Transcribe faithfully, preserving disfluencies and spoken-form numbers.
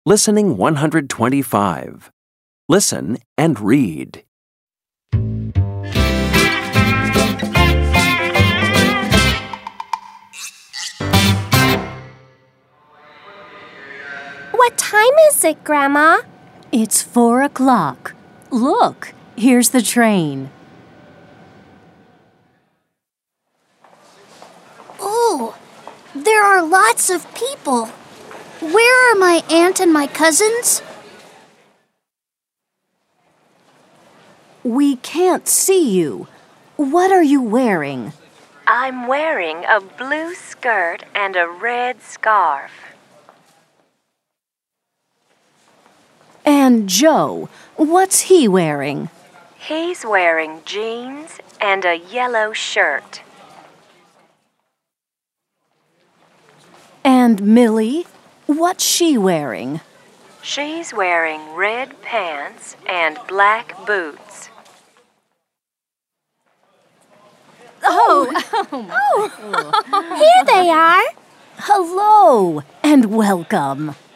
Listening one hundred twenty-five. Listen and read. What time is it, Grandma? It's four o'clock. Look, here's the train. Oh, there are lots of people. Where are my aunt and my cousins? We can't see you. What are you wearing? I'm wearing a blue skirt and a red scarf. And Joe, what's he wearing? He's wearing jeans and a yellow shirt. And Millie, what's she wearing? She's wearing red pants and black boots. Oh, oh. Here they are. Hello and welcome.